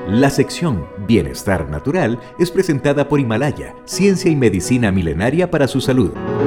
La sección Bienestar Natural es presentada por Himalaya, ciencia y medicina milenaria para su salud.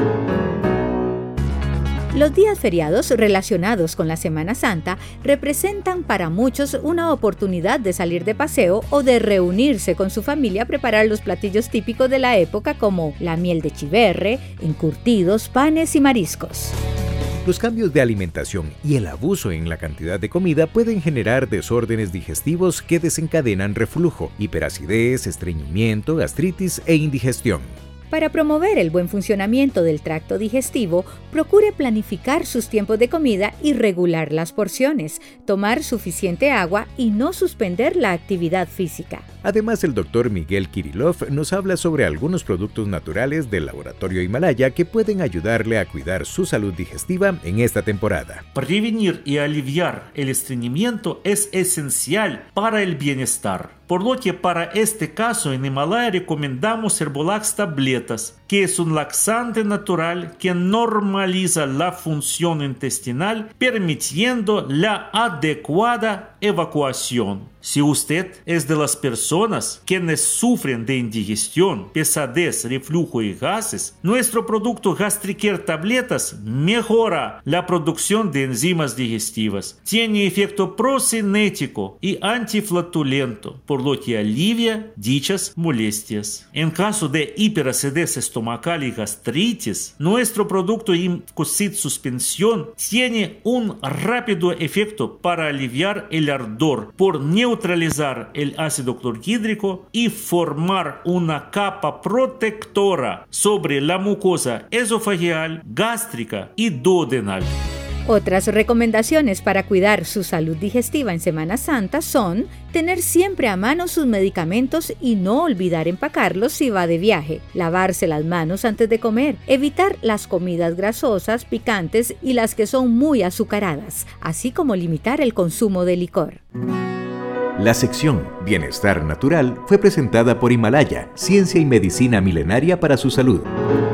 Los días feriados relacionados con la Semana Santa representan para muchos una oportunidad de salir de paseo o de reunirse con su familia a preparar los platillos típicos de la época como la miel de chiverre, encurtidos, panes y mariscos. Los cambios de alimentación y el abuso en la cantidad de comida pueden generar desórdenes digestivos que desencadenan reflujo, hiperacidez, estreñimiento, gastritis e indigestión. Para promover el buen funcionamiento del tracto digestivo, procure planificar sus tiempos de comida y regular las porciones, tomar suficiente agua y no suspender la actividad física. Además, el Dr. Miguel Kirillov nos habla sobre algunos productos naturales del laboratorio Himalaya que pueden ayudarle a cuidar su salud digestiva en esta temporada. Prevenir y aliviar el estreñimiento es esencial para el bienestar. Por lo que para este caso en Himalaya recomendamos Herbolax Tabletas, que es un laxante natural que normaliza la función intestinal, permitiendo la adecuada evacuación. Si usted es de las personas quienes sufren de indigestión, pesadez, reflujo y gases, nuestro producto Gastricare Tabletas mejora la producción de enzimas digestivas. Tiene efecto procinético y antiflatulento, por lo que alivia dichas molestias. En caso de hiperacidez estomacal y gastritis, nuestro producto Imcosit Suspensión tiene un rápido efecto para aliviar el ardor por neutralizar el ácido clorhídrico y formar una capa protectora sobre la mucosa esofageal, gástrica y duodenal. Otras recomendaciones para cuidar su salud digestiva en Semana Santa son tener siempre a mano sus medicamentos y no olvidar empacarlos si va de viaje, lavarse las manos antes de comer, evitar las comidas grasosas, picantes y las que son muy azucaradas, así como limitar el consumo de licor. La sección Bienestar Natural fue presentada por Himalaya, ciencia y medicina milenaria para su salud.